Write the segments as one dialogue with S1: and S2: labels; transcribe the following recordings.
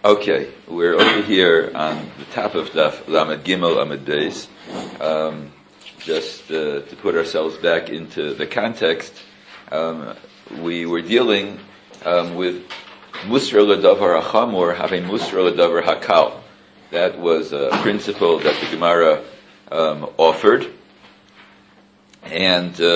S1: Okay, we're over here on the top of Daf Lamed Gimel Amud Beis. Just to put ourselves back into the context, we were dealing with Musra L'Davar HaChamor having Musra L'Davar HaKal. That was a principle that the Gemara offered, and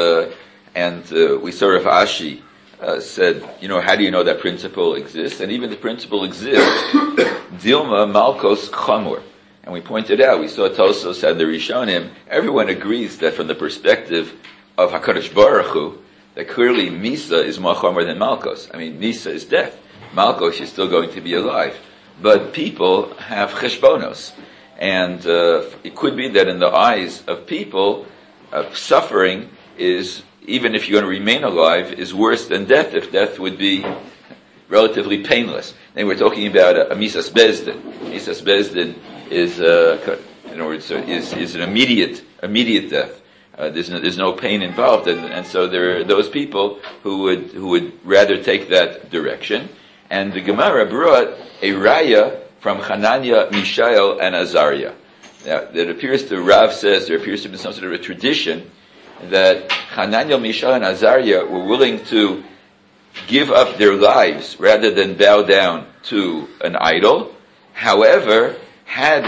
S1: we saw Rav Ashi said, how do you know that principle exists? And even the principle exists, Dilma Malkos Chamor. And we pointed out, we saw Tosos and the Rishonim, everyone agrees that from the perspective of HaKadosh Baruch Hu, that clearly Misa is more Chamor than Malkos. I mean, Misa is death. Malkos is still going to be alive. But people have cheshbonos. And it could be that in the eyes of people, suffering is, even if you're going to remain alive, is worse than death, if death would be relatively painless. And we're talking about a Misas Bezdin. Misas Bezdin is, in other words, is an immediate death. There's no pain involved, and so there are those people who would rather take that direction. And the Gemara brought a raya from Hananiah, Mishael, and Azariah. Now, there appears to Rav says there appears to be some sort of a tradition that Hananiah, Mishael, and Azariah were willing to give up their lives rather than bow down to an idol. However, had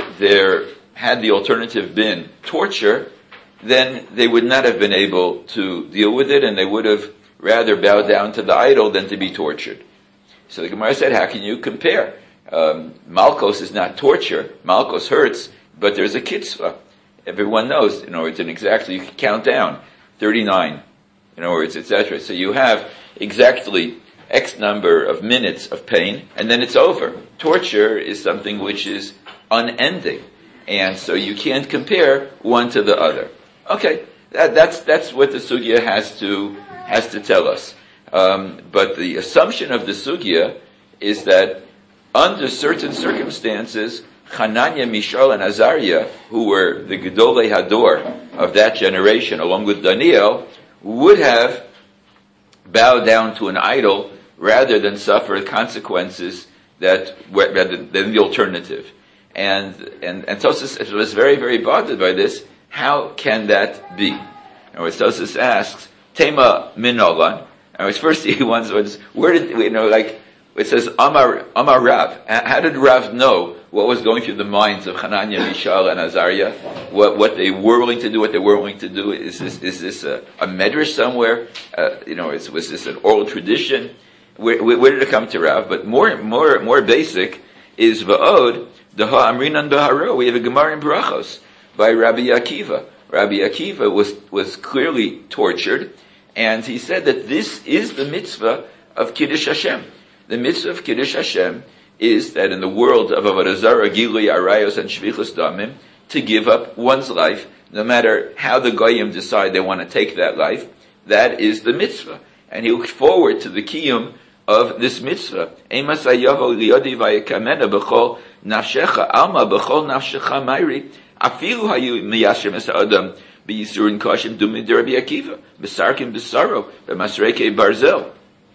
S1: the alternative been torture, then they would not have been able to deal with it, and they would have rather bowed down to the idol than to be tortured. So the Gemara said, how can you compare? Malkos is not torture. Malkos hurts, but there's a kitzvah. Everyone knows, it's exactly, you can count down, 39, etc. So you have exactly X number of minutes of pain, and then it's over. Torture is something which is unending, and so you can't compare one to the other. Okay, that's what the sugya has to tell us. But the assumption of the sugya is that under certain circumstances, Hananiah, Mishael, and Azariah, who were the Gedolei Hador of that generation, along with Daniel, would have bowed down to an idol rather than suffer consequences rather than the alternative. And Tosas was very, very bothered by this. How can that be? And Tosas asks, Tema Minolan. And first he wants, where did it says Amar Rav. How did Rav know what was going through the minds of Hananiah, Mishael, and Azariah? What they were willing to do, what they weren't willing to do? Is this a medrash somewhere? Was this an oral tradition? Where did it come to Rav? But more basic is Va'od Daha Amrinan Baharo. We have a Gemara in Brachos by Rabbi Akiva. Rabbi Akiva was clearly tortured, and he said that this is the mitzvah of Kiddush Hashem. The mitzvah of Kiddush Hashem is that in the world of Avodah Zarah, Gilui Arayos, and Shvichus Damim, to give up one's life, no matter how the Goyim decide they want to take that life, that is the mitzvah. And he looked forward to the kiyum of this mitzvah. Emas hayavo liyodi vayekamena b'chol nafshecha alma b'chol nafshecha mayri afilu hayu miyashem es ha'adam b'yisurin kashim dumid Rabbi Akiva b'sarkim b'saro b'masreke barzel.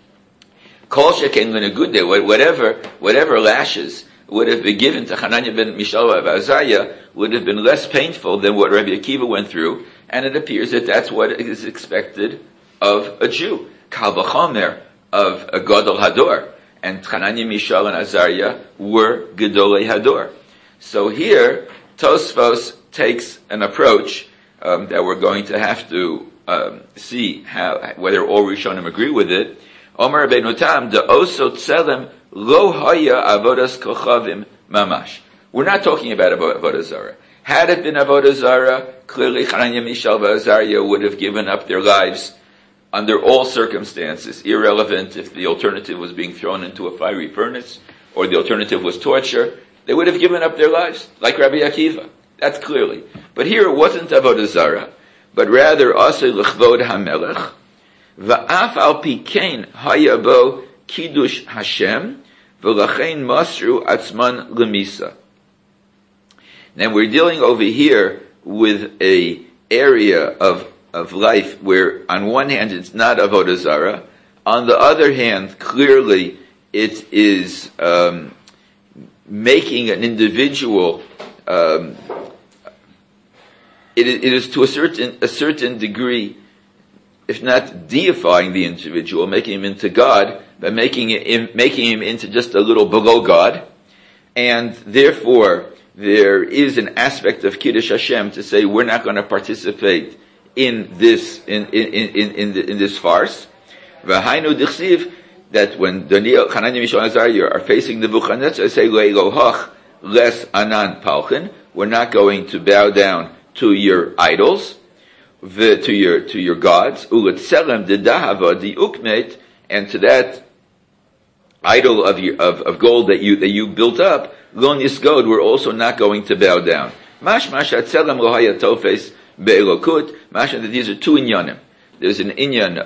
S1: Kol sheken in a good day, whatever lashes would have been given to Hananiah ben Mishael of Azariah would have been less painful than what Rabbi Akiva went through, and it appears that that's what is expected of a Jew. Kal v'chomer of a Gadol Hador, and Hananiah, Mishael, and Azariah were Gedolei Hador. So here, Tosfos takes an approach that we're going to have to see whether all Rishonim agree with it. Omar Rabbeinu Tam, the Osot Tselem Lo Haya Avodas Kochavim Mamash. We're not talking about Avodah Zarah. Had it been Avodah Zarah, clearly Hananiah, Mishael, and Azariah would have given up their lives under all circumstances, irrelevant if the alternative was being thrown into a fiery furnace or the alternative was torture. They would have given up their lives, like Rabbi Akiva. That's clearly. But here it wasn't Avodah Zarah, but rather Aseh L'chvod HaMelech, Va'af al pikein hayabo kiddush Hashem v'lachein masru atzman lemisa. Now we're dealing over here with a area of life where on one hand it's not Avodah Zarah, on the other hand clearly it is making an individual, it is to a certain degree, if not deifying the individual, making him into God, but making him into just a little below God, and therefore there is an aspect of Kiddush Hashem to say we're not going to participate in this this farce. V'hainu dichsiv, that when Daniel, Hananiah, Mishael, and Azariah are facing Nebuchadnezzar, they say Le'elohach les anan palchin, we're not going to bow down to your idols, to your gods, uletzelem dedahava diukmet, and to that idol of gold that you built up, lo nisgod, we're also not going to bow down. Mashmash atzelem lo haya tofes be'elokut, mashma, that these are two inyanim. There's an inyan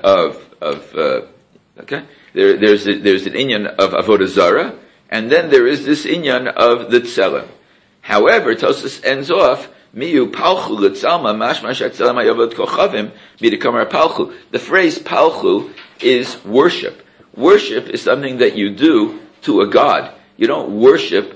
S1: there's an inyan of avodah zarah, and then there is this inyan of the tzelem. However, Tosfos ends off, miyu palchu l'tzalma mashmash atzelem hayavot kochavim midikamar palchu. The phrase palchu is worship. Worship is something that you do to a god. You don't worship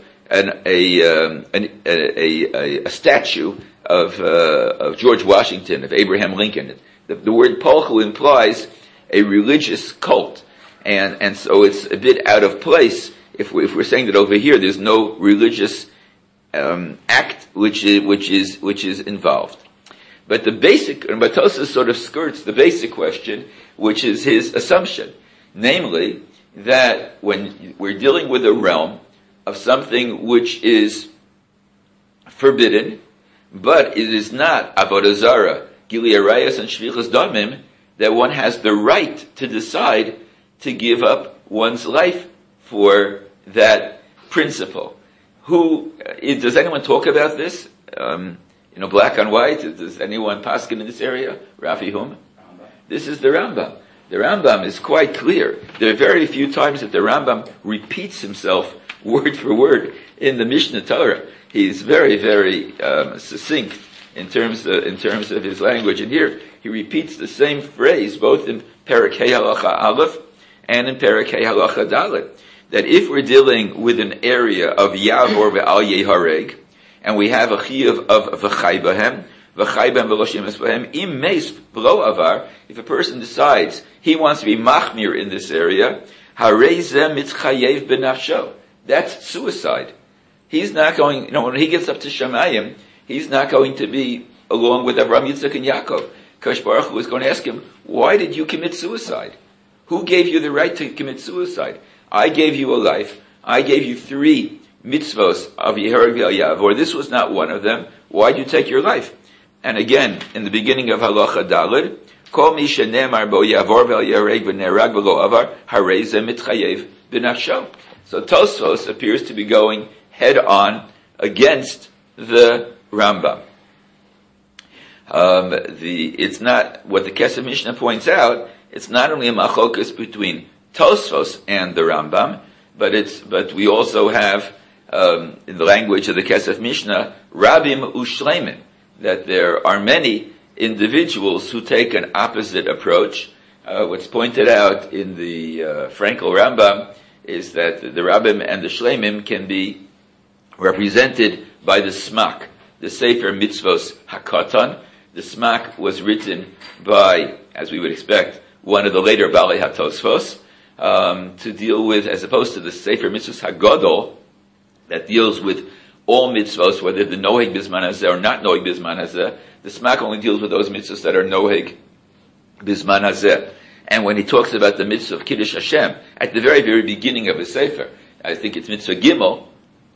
S1: a statue of George Washington, of Abraham Lincoln. The word palchu implies a religious cult, and so it's a bit out of place if we're saying that over here there's no religious act which is involved. But Tosfos sort of skirts the basic question, which is his assumption, namely that when we're dealing with a realm of something which is forbidden, but it is not avodah zarah, gili arayos, and shvichas damim, that one has the right to decide to give up one's life for that principle. Does anyone talk about this? Black on white? Does anyone paskin in this area? Rafi Hum? This is the Rambam. The Rambam is quite clear. There are very few times that the Rambam repeats himself word for word in the Mishnah Torah. He's very, very succinct in terms of his language. And here he repeats the same phrase both in Perek Hei Halacha Aleph and in Perek Hei Halacha Dalet. That if we're dealing with an area of Yavor ve'al Yehareg, and we have a chiyuv of v'chai b'hem v'lo shemes b'hem, im meis v'lo avar, if a person decides he wants to be machmir in this area, harei zeh mitzchayev b'nafsho, that's suicide. He's not going, when he gets up to Shamayim, he's not going to be along with Avraham, Yitzchak, and Yaakov. Kadosh Baruch Hu is going to ask him, why did you commit suicide? Who gave you the right to commit suicide? I gave you a life. I gave you 3 mitzvos of Yehareg Yavor. This was not one of them. Why did you take your life? And again, in the beginning of Halacha Daled, Kol mi shenemar bo Yavor Yehareg v'nerag v'lo avar harei zeh mitchayev b'nafsho. So Tosfos appears to be going head on against the Rambam. It's not what the Kesef Mishnah points out. It's not only a machokus between Tosfos and the Rambam, but we also have in the language of the Kesef Mishnah, Rabim Ushleimim, that there are many individuals who take an opposite approach. What's pointed out in the Frankel Rambam is that the Rabim and the Shleimim can be represented by the Smak, the Sefer Mitzvos HaKatan. The Smak was written by, as we would expect, one of the later Balei HaTosfos, to deal with, as opposed to the Sefer Mitzvos HaGadol, that deals with all mitzvos, whether the Noheg Bizman Hazeh or not Noheg Bizman Hazeh. The Smak only deals with those mitzvos that are Noheg Bizman Hazeh. And when he talks about the mitzvah of Kiddush Hashem, at the very, very beginning of his Sefer, I think it's Mitzvah Gimel,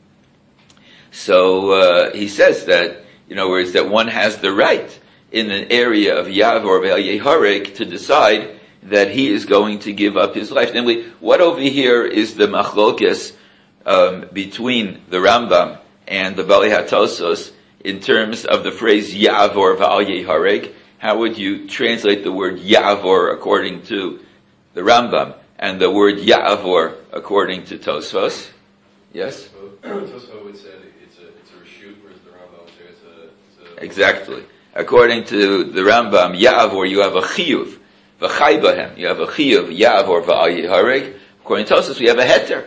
S1: so he says that, in other words, that one has the right in an area of Yavor ve'al Yehareg to decide that he is going to give up his life. Namely, what over here is the machlokes between the Rambam and the Balei HaTosfos in terms of the phrase Yavor ve'al Yehareg? How would you translate the word Yavor according to the Rambam and the word Yavor according to Tosfos? Yes?
S2: Tosfos would say it's a reshut, whereas the Rambam would say it's a...
S1: Exactly. According to the Rambam, Yavor, you have a chiyuv. V'chai b'hem, you have a chiyuv, Yavor v'al Yehareg. According to Tosfos, we have a heter.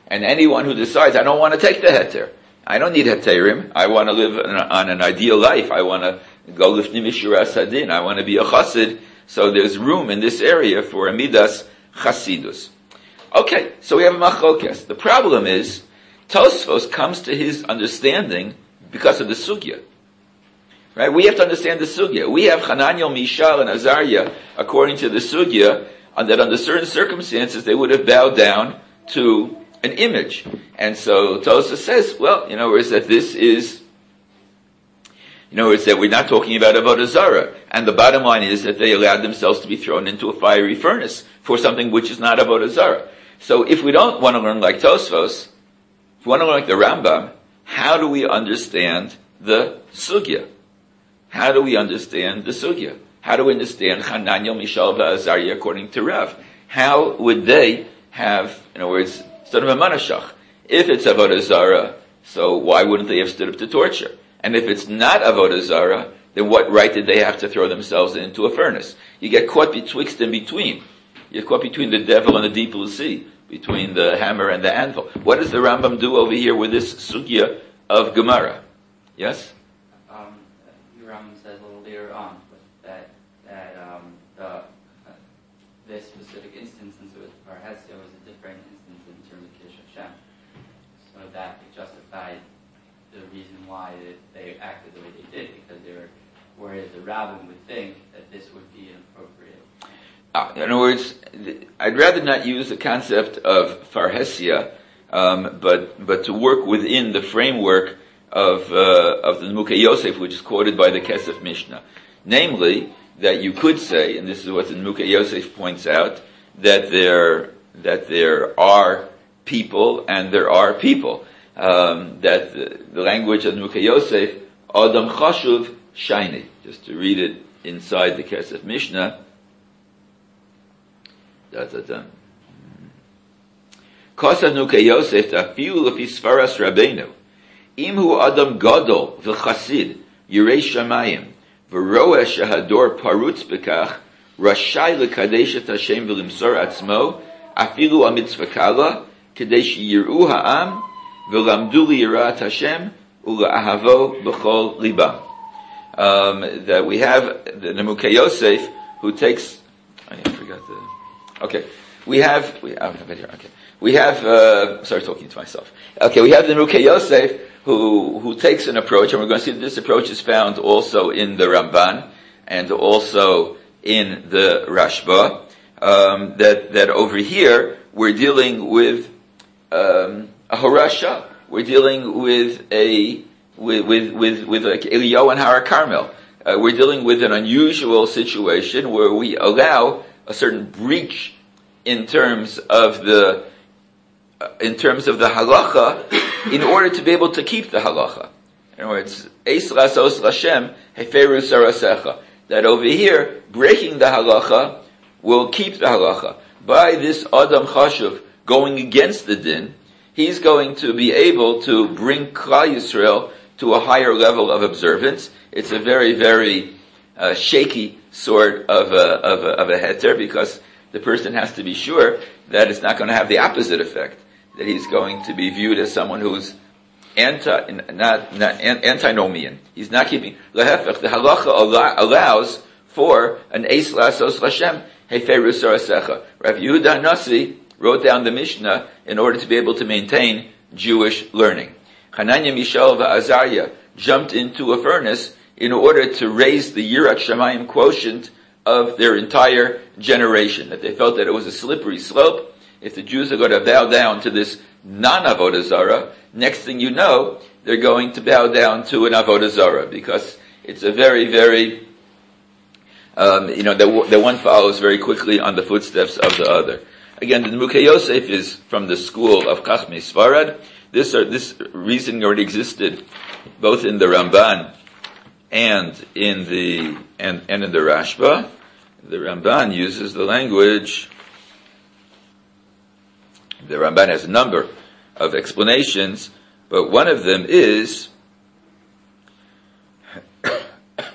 S1: And anyone who decides, I don't want to take the heter, I don't need heterim, I want to live on an ideal life, I want to go lifnim mishuras hadin, I want to be a chassid, so there's room in this area for a midas chasidus. Okay, so we have a machlokes. The problem is, Tosfos comes to his understanding because of the sugya. Right? We have to understand the sugya. We have Hananiel, Mishal, and Azariah, according to the sugya, that under certain circumstances they would have bowed down to an image. And so Tosfos says, well, in other words, that this is, in other words, that we're not talking about Avodah Zarah. And the bottom line is that they allowed themselves to be thrown into a fiery furnace for something which is not Avodah Zarah. So if we don't want to learn like Tosfos, if we want to learn like the Rambam, how do we understand the sugya? How do we understand the sugya? How do we understand Hananiel, Mishal, Azariah according to Rav? How would they have, in other words, sort of a manashach? If it's Avodah Zarah, so why wouldn't they have stood up to torture? And if it's not Avodah Zarah, then what right did they have to throw themselves into a furnace? You get caught betwixt and between. You're caught between the devil and the deep blue sea, between the hammer and the anvil. What does the Rambam do over here with this sugya of Gemara? Yes?
S3: The Rambam says a little later on that this specific instance with Parhesya was a different instance in terms of Kiddush Hashem. So that it justified the reason why they acted the way they did, because they were, whereas the Rabbin would think that this would be inappropriate.
S1: In other words, I'd rather not use the concept of Farhesia, but to work within the framework of the Nimukei Yosef, which is quoted by the Kesef Mishnah. Namely, that you could say, and this is what the Nimukei Yosef points out, that there are people and there are people. That the language of Nimukei Yosef, Adam Chashuv Shaini, just to read it inside the Kesef Mishnah. Kosav Nimukei Yosef tafilu lefi Sfaras Rabbeinu. Imhu Adam Gadol v'chasid Yirei Shamayim v'roeh shehador parutz bekach rashai lekadesh et Hashem v'limsor atzmo afilu amitzvah kala kedei sheyiru ha'am v'lamdu liyirat Hashem ula'ahavo b'chol libam. That we have the Nimukei Yosef who takes. I forgot the. Okay, we have. Sorry, talking to myself. Okay, we have the Nimukei Yosef who takes an approach, and we're going to see that this approach is found also in the Ramban and also in the Rashba. That over here we're dealing with a horasha. We're dealing with like Eliyahu and Har Carmel. We're dealing with an unusual situation where we allow a certain breach in terms of the halacha in order to be able to keep the halacha. In other words, Eis Lasos Lashem Heferu Sarasecha. That over here, breaking the halacha will keep the halacha. By this Adam Chashuv going against the din, he's going to be able to bring Klal Yisrael to a higher level of observance. It's a very, very shaky sort of a heter, because the person has to be sure that it's not going to have the opposite effect, that he's going to be viewed as someone who's antinomian. He's not keeping. Lehefech, the halacha allows for an Eis Lasos Lashem Heferu Sarasecha. Rav Yehuda Nasi wrote down the Mishnah in order to be able to maintain Jewish learning. Hananiah, Mishael, and Azariah jumped into a furnace in order to raise the Yirat Shamayim quotient of their entire generation. That they felt that it was a slippery slope. If the Jews are going to bow down to this non-Avodah Zarah, next thing you know, they're going to bow down to an Avodah Zarah, because it's a very, very, the one follows very quickly on the footsteps of the other. Again, the Nimukei Yosef is from the school of Chachmei Sfarad. This reasoning already existed both in the Ramban and in the Rashba. The Ramban uses the language. The Ramban has a number of explanations, but one of them is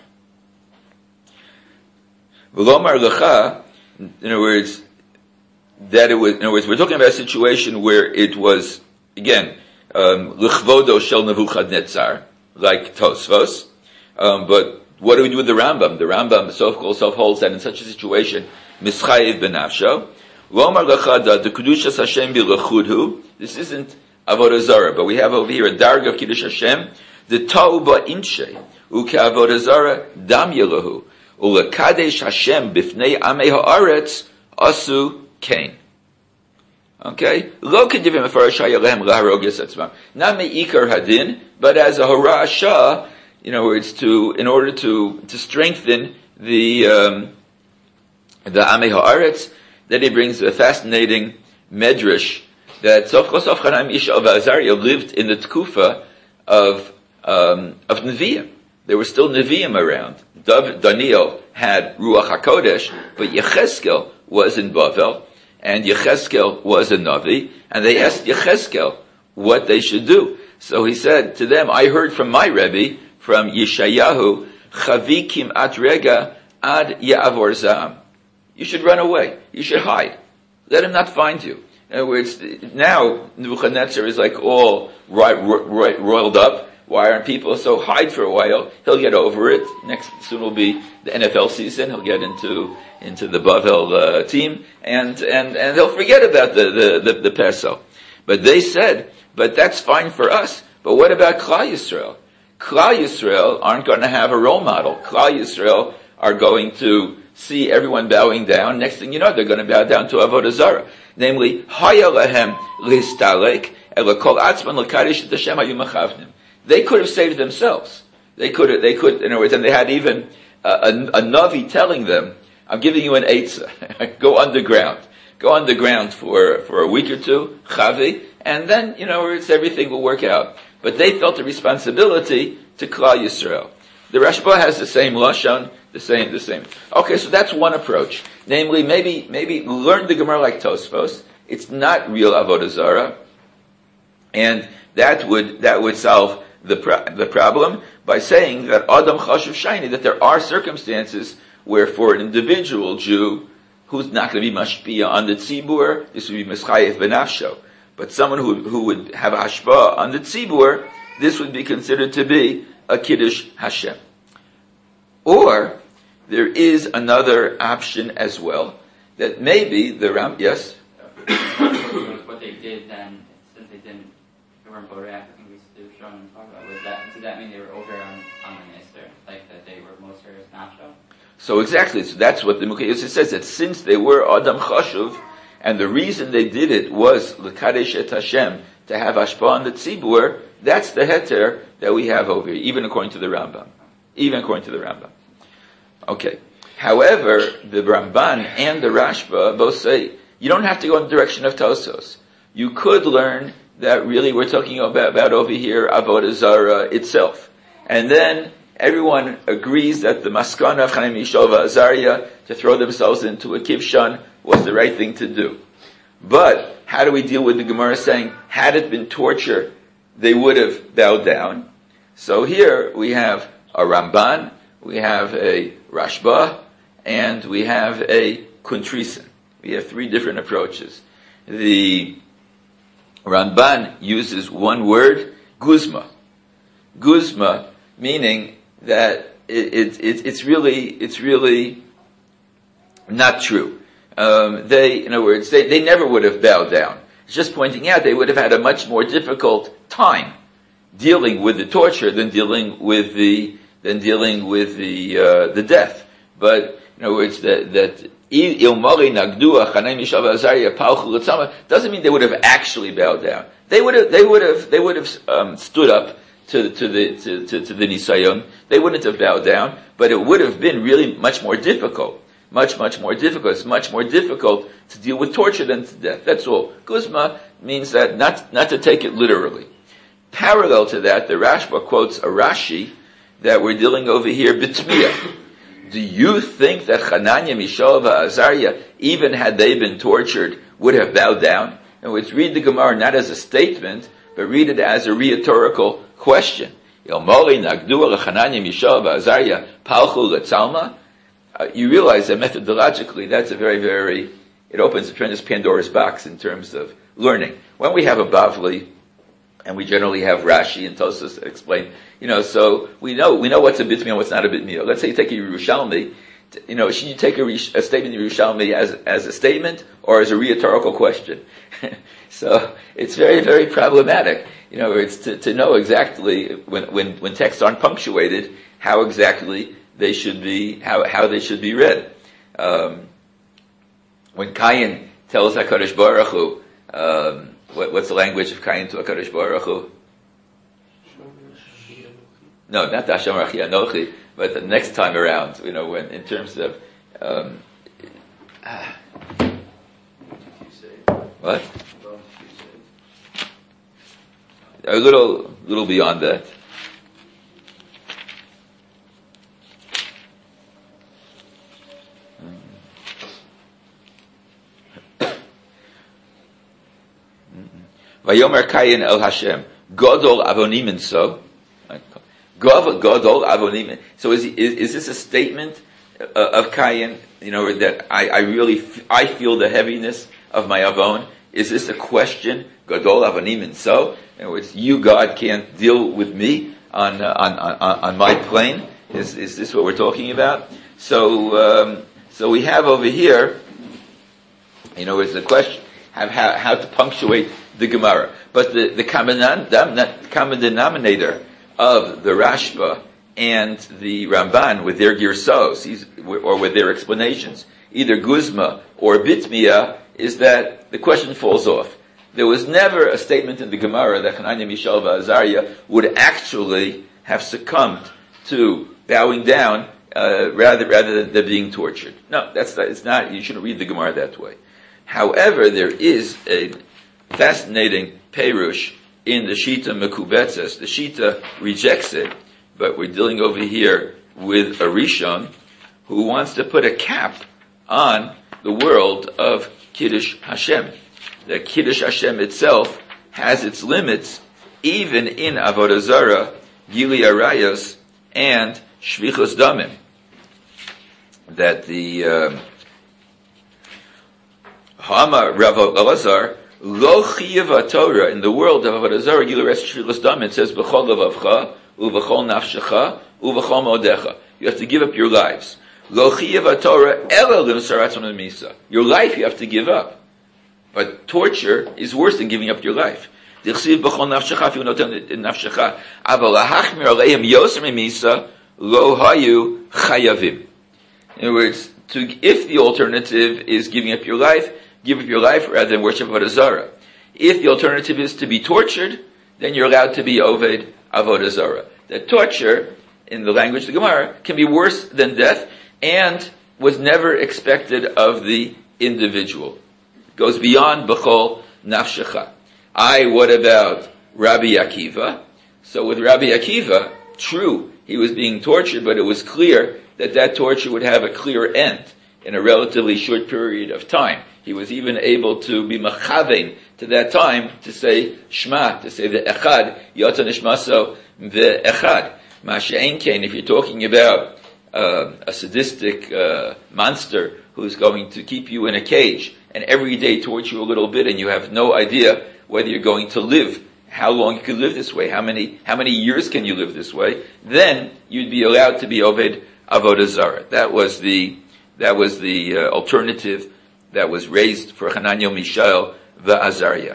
S1: V'lomar lecha, in other words, that it was, in other words, we're talking about a situation where it was, again, l'chvodo shel Nebuchadnezzar, like Tosfos, but what do we do with the Rambam? The Rambam self holds that in such a situation, mischayev benafsho, lomar lachada, the kedushas Hashem bilachudhu, this isn't avodah zarah, but we have over here a darga of kiddush Hashem, the ta'u ba'inshei, uke avodah zarah dam yelahu, ulekadesh Hashem bifnei amei haaretz asu kain. Okay? Lo kedivim afarash hayalem laharog yesetzvam. Not me'ikar hadin, but as a harasha, it's in order to strengthen the Amei Haaretz, that he brings a fascinating medrash that Sof Chosof Chanam Isha of Azariah lived in the Tkufa of Nevi'im. There were still Nevi'im around. Daniel had Ruach HaKodesh, but Yechezkel was in Bavel, and Yechezkel was a Navi, and they asked Yechezkel what they should do. So he said to them, I heard from my Rebbe, from Yeshayahu, Chavi Kimat Rega Ad Ya'avor Zam. You should run away. You should hide. Let him not find you. In other words, now Nebuchadnezzar is like all roiled up. Why aren't people? So hide for a while. He'll get over it. Soon will be the NFL season. He'll get into the Bavel team, and he'll forget about the Peso. But they said, but that's fine for us. But what about Klal Yisrael? Klal Yisrael aren't going to have a role model. Klal Yisrael are going to see everyone bowing down. Next thing you know, they're going to bow down to Avodah Zarah. Namely, Haya lahem listalek elakol atzman l'kadish et Hashem hayu machavnim. They could have saved themselves. They could, in other words, and they had even a Navi telling them, I'm giving you an eitzah. Go underground. Go underground for a week or two, chavi, and then, everything will work out. But they felt a responsibility to Klal Yisrael. The Rashba has the same lashon, the same. Okay, so that's one approach. Namely, maybe learn the Gemara like Tosfos. It's not real avodah zarah, and that would solve the problem by saying that Adam Chashuv Shiny, that there are circumstances where for an individual Jew who's not going to be mashpia on the tzibur, this would be mischayev benafsho. But someone who would have hashpah on the tzibur, this would be considered to be a kiddush Hashem. Or there is another option as well, that maybe the yes.
S3: What they did then, since they weren't boreach, I think we still shown and talk about, does that mean they were over on the Mister, like that they were most serious nacho?
S1: So exactly, so that's what the Mukayos says, that since they were Adam Chashuv, and the reason they did it was l'kadesh et Hashem, to have hashpah on the tzibur, that's the heter that we have over here, even according to the Rambam. Okay. However, the Ramban and the Rashba both say, you don't have to go in the direction of Tosos. You could learn that really we're talking about over here Avodah Zarah itself. And then everyone agrees that the maskana of Chaim Yishova Azariah to throw themselves into a kivshan was the right thing to do. But how do we deal with the Gemara saying, had it been torture, they would have bowed down? So here we have a Ramban, we have a Rashba, and we have a Kuntrisen. We have three different approaches. The Ramban uses one word, guzma. Guzma, meaning that it's really not true. In other words, they never would have bowed down. It's just pointing out they would have had a much more difficult time dealing with the torture than dealing with the death. But in other words, that doesn't mean they would have actually bowed down. They would have stood up to the nisayon. They wouldn't have bowed down, but it would have been really much more difficult. Much more difficult. It's much more difficult to deal with torture than to death. That's all. Guzma means that not to take it literally. Parallel to that, the Rashba quotes a Rashi that we're dealing over here, B'tmiyah. Do you think that Hananiah, Mishael, Azariah, even had they been tortured, would have bowed down? In other words, read the Gemara not as a statement, but read it as a rhetorical question. You realize that methodologically, that's a very, very it opens a tremendous Pandora's box in terms of learning. When we have a Bavli, and we generally have Rashi and Tosfos that explain, so we know what's a bit miyah and what's not a bit miyah. Let's say you take a Yerushalmi, should you take a statement in Yerushalmi as a statement or as a rhetorical question? So it's very, very problematic. It's to know exactly when texts aren't punctuated, how exactly they should be, how they should be read. When Cain tells HaKadosh Baruch Hu, what's the language of Cain to HaKadosh Baruch Hu? No, not Hashem Rachi Anochi, but the next time around, when in terms of what? A little beyond that. Vayomer Kayin El Hashem Godol Avonim Inso. Godol Avonim. So is this a statement of Kayin? That I feel the heaviness of my avon. Is this a question? Godol Avonim Inso. In other words, you God can't deal with me on my plane. Is this what we're talking about? So we have over here, is the question how to punctuate the Gemara. But the common denominator of the Rashba and the Ramban with their girsos, or with their explanations, either Guzma or Bitmiya, is that the question falls off. There was never a statement in the Gemara that Hananiah, Mishael, and Azariah would actually have succumbed to bowing down rather than being tortured. No, it's not. You shouldn't read the Gemara that way. However, there is a fascinating perush in the Shita Mekubetzes. The Shita rejects it, but we're dealing over here with a Rishon who wants to put a cap on the world of Kiddush Hashem. The Kiddush Hashem itself has its limits, even in Avodah Zarah, Gili Arayos, and Shvichos Damim. That the Hama Rav Elazar Lo Chiyuv Torah in the world of Avodah Zarah Gili Arayos Shvichos Damim. It says B'chol Levavcha U'B'chol Nafshecha U'B'chol Modecha. You have to give up your lives. Lo Chiyuv Torah Ela L'Msarat Tzon Misa. Your life you have to give up. But torture is worse than giving up your life. In other words, if the alternative is giving up your life, give up your life rather than worship Avodah Zarah. If the alternative is to be tortured, then you're allowed to be Oved Avodah Zarah. That torture, in the language of the Gemara, can be worse than death and was never expected of the individual. Goes beyond B'chol Nafshecha. What about Rabbi Akiva? So with Rabbi Akiva, true, he was being tortured, but it was clear that torture would have a clear end in a relatively short period of time. He was even able to be machavein to that time to say Shema, to say the Echad, Yotza Nishmaso, the Echad. Masha'en Kain, if you're talking about a sadistic monster who's going to keep you in a cage and every day torture you a little bit and you have no idea whether you're going to live, how long you could live this way, how many years can you live this way, then you'd be allowed to be Oved Avodah Zarah. That was the alternative that was raised for Hananiah, Mishael, the Azariah.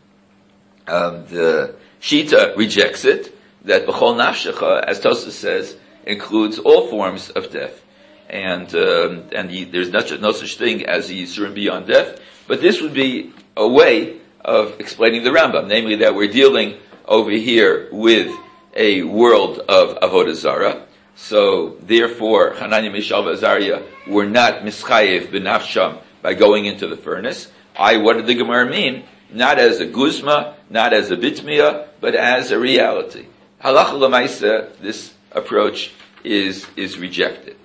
S1: The Shita rejects it, that B'chol Nafshecha, as Tosfos says, includes all forms of death. And there's no such thing as the Yisurim beyond death. But this would be a way of explaining the Rambam, namely that we're dealing over here with a world of Avodah Zarah. So therefore, Hananiah, Mishael, and Azariah were not mischayev b'nafsham by going into the furnace. What did the Gemara mean? Not as a guzma, not as a bitmiya, but as a reality. Halacha l'maisa, this approach is rejected.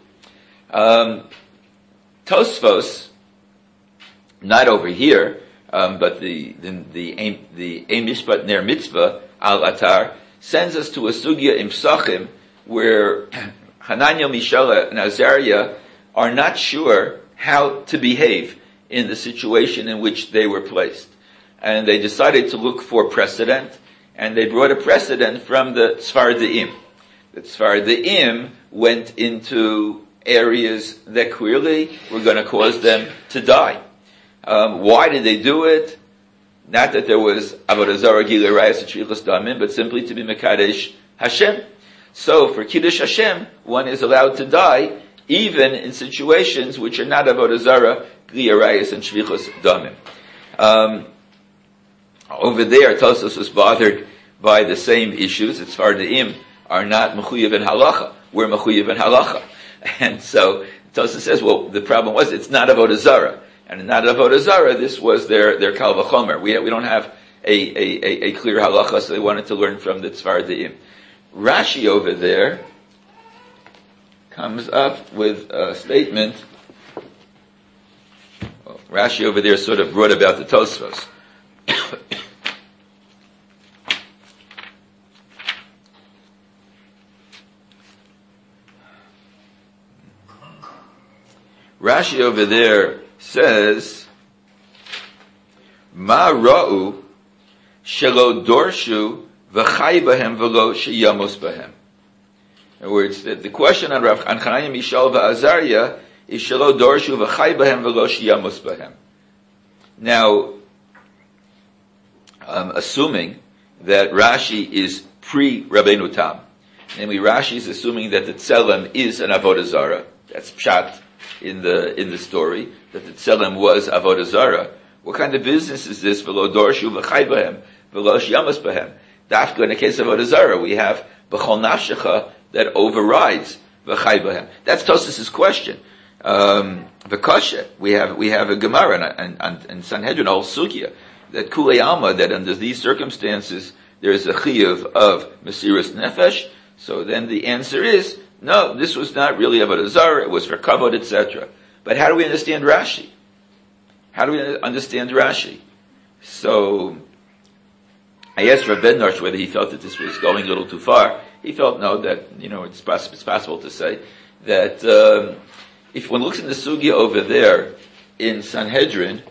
S1: Tosfos, not over here, but the Ein Mishpat Ner Mitzvah Al Atar sends us to a sugya in Psachim where Hananiah, Mishael, and Azariah are not sure how to behave in the situation in which they were placed. And they decided to look for precedent, and they brought a precedent from the Tzfardaim. The Tzfardaim went into areas that clearly were going to cause them to die. Why did they do it? Not that there was Avodah Zarah, Gilui Arayos, and Shvichus Damim, but simply to be Mekadesh Hashem. So for Kiddush Hashem, one is allowed to die even in situations which are not Avodah Zarah, Gilui Arayos, and Shvichus Damim. Over there, Tosfos was bothered by the same issues. The Tzfardaim are not Mechuyev in Halacha. We're Mechuyev in Halacha. And so Tosfos says, well, the problem was it's not Avodah Zarah. And not Avodah Zarah, this was their Kal V'chomer. We don't have a clear halacha, so they wanted to learn from the Tzfardaim. Rashi over there comes up with a statement. Well, Rashi over there sort of brought about the Tosfos. Rashi over there says, Ma ra'u shelo dorshu v'chai bahem v'lo sheyamos bahem. In other words, the question on Chananya, Mishael, v'Azariah is shelo dorshu v'chai bahem v'lo sheyamos bahem. Now, assuming that Rashi is pre-Rabbeinu Tam, namely Rashi is assuming that the Tselem is an Avodah Zarah. That's pshat in the story, that the Tselem was Avodah Zarah. What kind of business is this? V'lo dorshu v'chai bahem v'lo sheyamos bahem. Dafka in the case of Avodah Zarah, we have b'chol nafshecha that overrides v'chai bahem. That's Tosfos' question. V'kasha, we have a Gemara and Sanhedrin, a whole sugya, that kulei alma, that under these circumstances there is a chiyuv of Mesiras Nefesh. So then the answer is, no, this was not really Avodah Zarah, it was for kavod, etc. But how do we understand Rashi? How do we understand Rashi? So, I asked Rav Ben-Narsh whether he felt that this was going a little too far. He felt no, that, it's possible to say that, if one looks in the sugya over there in Sanhedrin,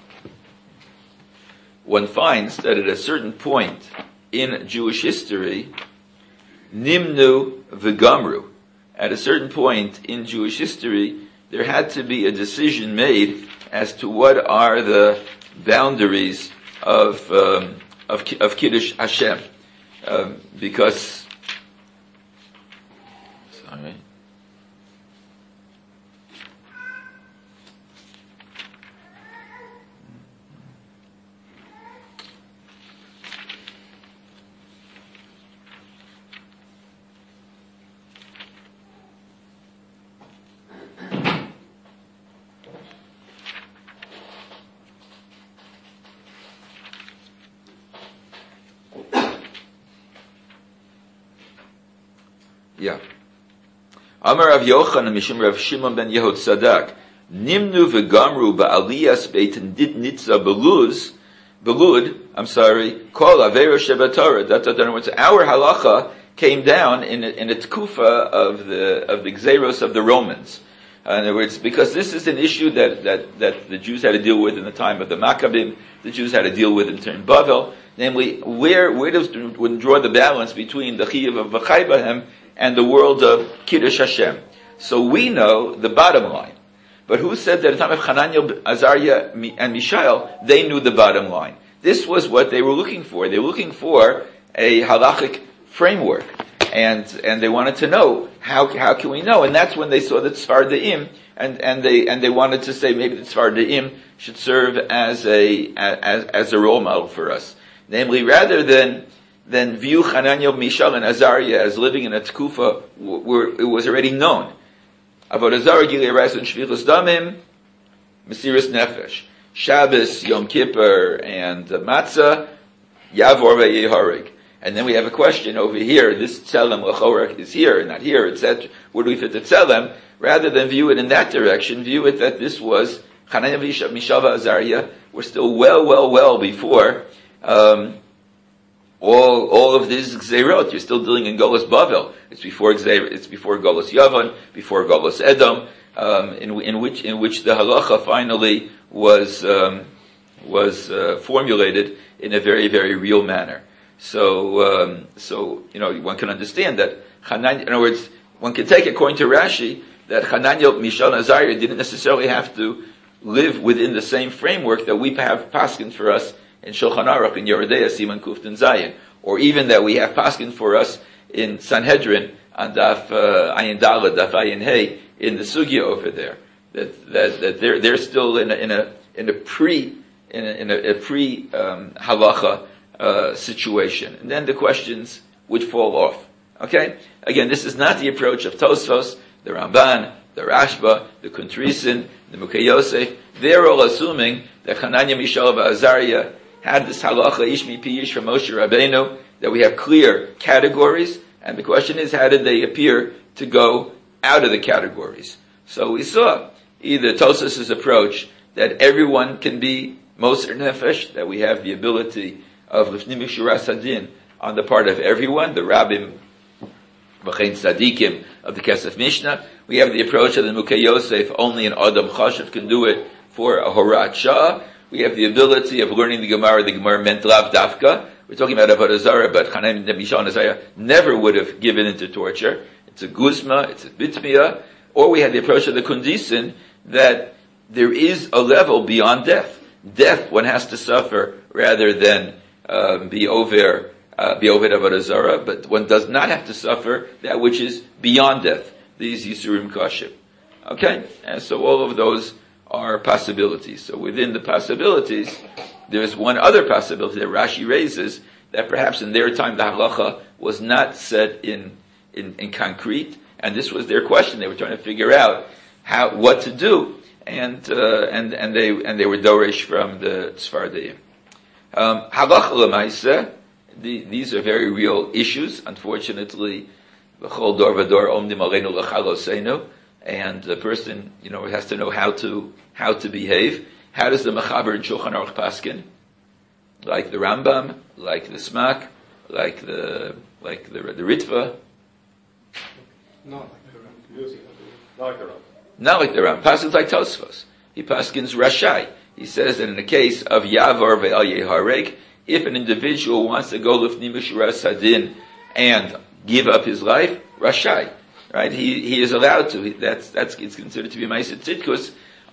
S1: one finds that at a certain point in Jewish history, Nimnu v'gamru, at a certain point in Jewish history, there had to be a decision made as to what are the boundaries of Kiddush Hashem, because. Sorry. Yeah. Amar Rav Yochanan Mishum Rav Shimon ben Yehud Sadak. Nimnu v'gamru ba'aliyas beit nitza belud. Kol avera shebatorah. That in other words, our halacha came down in a tkufa of the Gzeros of the Romans. In other words, because this is an issue that the Jews had to deal with in the time of the Maccabim, the Jews had to deal with in turn Bavel. Namely, where does one draw the balance between the chiyuv of v'chai bahem and the world of Kiddush Hashem? So we know the bottom line. But who said that at the time of Chananya, Azariah, and Mishael, they knew the bottom line? This was what they were looking for. They were looking for a halachic framework. And they wanted to know, how can we know? And that's when they saw the Tzfardaim, and they wanted to say maybe the Tzfardaim should serve as a role model for us. Namely, rather than view Chananya, Mishael, and Azariah as living in a tkufa where it was already known. Avodah Zarah, Gilui Arayos, and Shvichus Damim, Mesiras Nefesh. Shabbos, Yom Kippur, and Matzah, Yavor ve'Yehareg. And then we have a question over here, this Tzelem L'chorah is here, not here, etc. Where do we fit the Tzelem? Rather than view it in that direction, view it that this was Chananya, Mishael, Azariah were still well before all of these Gzeirot. You're still dealing in Golos Bavel. It's before Golos Yavan, before Golos Edom. in which the halacha finally was formulated in a very, very real manner. So one can understand that Hananya, in other words, one can take according to Rashi that Hananya, Mishael, and Azariah didn't necessarily have to live within the same framework that we have paskin for us in Shulchan Aruch, in Yeridea, Siman Kuftan Zayin, or even that we have paskin for us in Sanhedrin on Daf Ayin Daled, Daf Ayin Hey, in the Sugya over there. That they're still in a pre halacha situation, and then the questions would fall off. Okay, again, this is not the approach of Tosfos, the Ramban, the Rashba, the Kuntrisin, the Mukhe Yosef. They're all assuming that Hananya, Mishael, and Azariah had this halacha ish mi pi ish from Moshe Rabbeinu, that we have clear categories, and the question is, how did they appear to go out of the categories? So we saw either Tosfos' approach that everyone can be Moser Nefesh, that we have the ability of Lifnim Mishuras Hadin on the part of everyone, the Rabbim, V'chein Tzadikim of the Kesef Mishnah. We have the approach of the Mukhe Yosef, only an Adam Chashav can do it for a Horat Shah. We have the ability of learning the Gemara meant Lav Dafka. We're talking about Avodah Zarah, but Chanan, Mishael, and Azariah never would have given into torture. It's a Guzma, it's a Bitmiyah. Or we had the approach of the Kundisin, that there is a level beyond death. Death one has to suffer rather than be over Avodah Zarah, but one does not have to suffer that which is beyond death, these Yisurim Kashim. Okay? And so all of those are possibilities. So within the possibilities, there's one other possibility that Rashi raises, that perhaps in their time the halacha was not set in concrete, and this was their question. They were trying to figure out what to do, and they were dorish from the Tzfardeim. Halacha l'maaseh, these are very real issues. Unfortunately, v'chol dor v'dor omdim aleinu l'chaloseinu, and the person, has to know how to behave. How does the Mechaber in Shulchan Aruch paskin? Like the Rambam, like the Smak, like the Ritva.
S2: Not like the Rambam.
S1: Not like the Rambam. Paskins like Tosfos. He paskins Rashai. He says that in the case of Yavar ve'al yehareg, if an individual wants to go lifnim mishuras hadin and give up his life, Rashai, right? He is allowed to. It's considered to be ma'aseh tzidkus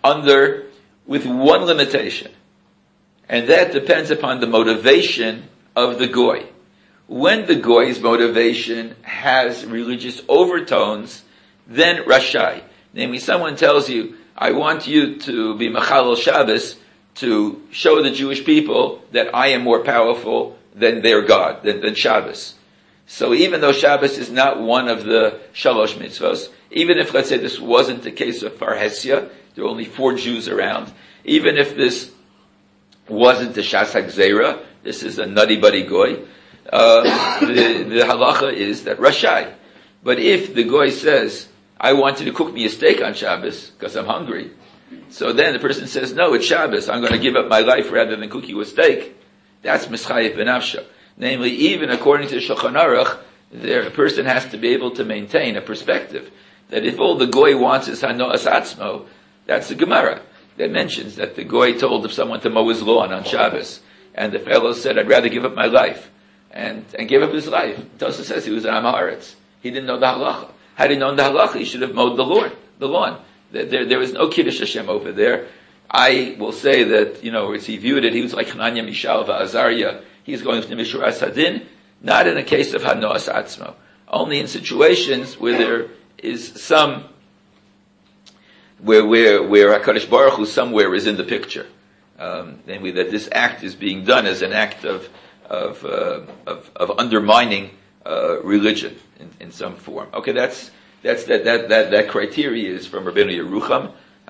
S1: with one limitation, and that depends upon the motivation of the goy. When the goy's motivation has religious overtones, then Rashai. Namely, someone tells you, I want you to be Mechalel Shabbos to show the Jewish people that I am more powerful than their God, than Shabbos. So even though Shabbos is not one of the Shalosh Mitzvos, even if, let's say, this wasn't the case of Parhesia, there were only 4 Jews around, even if this wasn't the Shas HaGzeira, this is a nutty buddy goy, the halacha is that Rashai. But if the goy says, I want you to cook me a steak on Shabbos because I'm hungry, so then the person says, no, it's Shabbos, I'm going to give up my life rather than cook you a steak, that's Mischayef B'nafsha. Namely, even according to Shulchan Aruch, a person has to be able to maintain a perspective that if all the goy wants is Hanoas Atzmo, that's the Gemara that mentions that the goy told of someone to mow his lawn on Shabbos, and the fellow said, I'd rather give up my life, and give up his life. Tosfos says he was an Am Haaretz. He didn't know the halacha. Had he known the halacha, he should have mowed the lawn. There was no Kiddush Hashem over there. I will say that, as he viewed it, he was like Hananya, Mishael, Azariah. He's going to Mishuras Hadin, not in a case of Hanoas Atzmo. Only in situations where there is some, where HaKadosh Baruch Hu somewhere is in the picture. Namely that this act is being done as an act of undermining religion in some form. Okay, that criteria is from Rabbeinu Yerucham,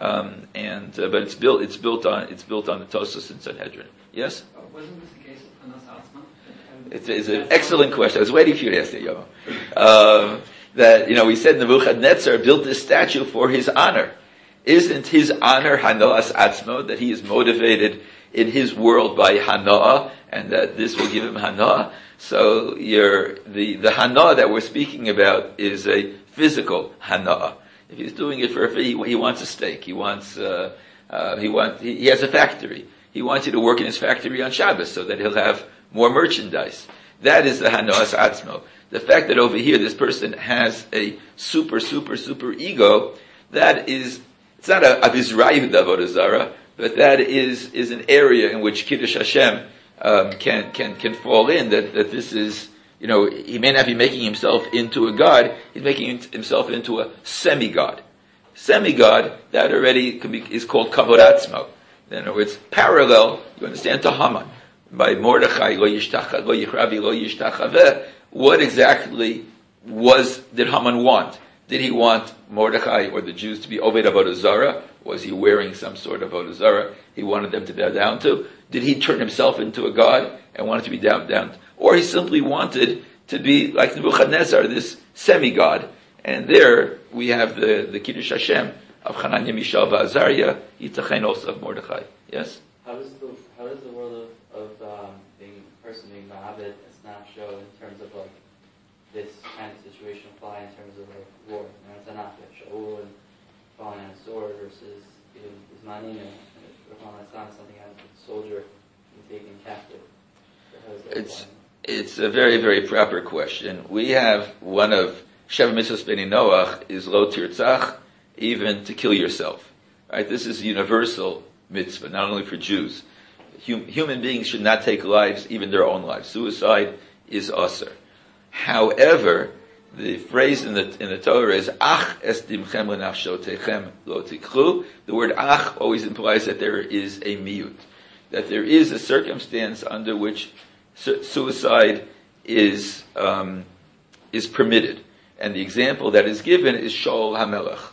S1: but it's built on the Tosfos and Sanhedrin. Yes.
S3: Wasn't this the case of Hanas Atzma?
S1: It's an excellent question. I was waiting for you to ask it, Yovam. We said Nebuchadnezzar built this statue for his honor. Isn't his honor Hanoas Atzmo, that he is motivated in his world by Hanoah, and that this will give him Hanoah? So the Hanoah that we're speaking about is a physical Hanoah. If he's doing it for a fee, he wants a steak. He has a factory. He wants you to work in his factory on Shabbos so that he'll have more merchandise. That is the Hanoas Atzmo. The fact that over here this person has a super ego, that is, it's not a Bizrayu Avodah Zarah, but that is an area in which Kiddush Hashem can fall in. That this is, he may not be making himself into a god. He's making himself into a semi-god. Semi-god, that already is called Kavod Atzmo. In other words, parallel, you understand, to Haman. By Mordechai, lo yishtacha, lo yichravi, lo yishtachaveh, what exactly did Haman want? Did he want Mordechai or the Jews to be Oved Avodah Zarah? Was he wearing some sort of Avodah Zarah he wanted them to bow down to? Did he turn himself into a god and wanted to be down? Or he simply wanted to be like Nebuchadnezzar, this semi-god. And there we have the Kiddush Hashem of Hananiah, Mishael, Azariah, Yitachen also of Mordechai. Yes?
S3: How does the world of being person being Ma'abed as not show in terms of like this kind of situation apply in terms of like war? It's an Shaul and falling on a sword versus Ismanim and falling on something as a soldier being taken captive.
S1: It's a very, very proper question. We have one of Sheva Mitzvos Bnei Noach is Lo Tirtzach, even to kill yourself. Right? This is universal mitzvah, not only for Jews. Human beings should not take lives, even their own lives. Suicide is asur. However, the phrase in the Torah is Ach es dimchem lenafshotechem lo tikchu. The word Ach always implies that there is a miyut, that there is a circumstance under which suicide is permitted. And the example that is given is Shaul HaMelech,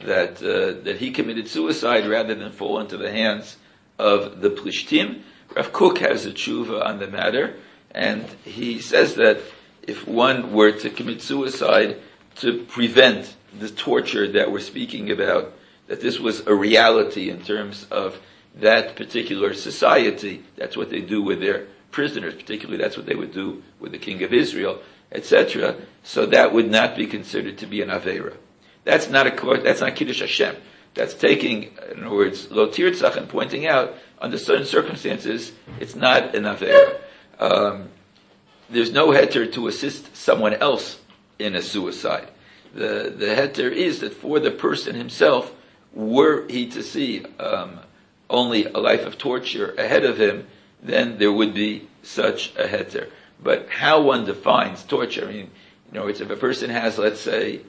S1: that he committed suicide rather than fall into the hands of the Plishtim. Rav Kook has a tshuva on the matter, and he says that if one were to commit suicide to prevent the torture that we're speaking about, that this was a reality in terms of that particular society, that's what they do with their prisoners, particularly that's what they would do with the king of Israel, etc. So that would not be considered to be an Aveira. That's not Kiddush Hashem. That's taking, in other words, Lo Tirtzach, and pointing out, under certain circumstances, it's not an Aveira. There's no heter to assist someone else in a suicide. The heter is that for the person himself, were he to see only a life of torture ahead of him, then there would be such a heter. But how one defines torture, it's if a person has, let's say,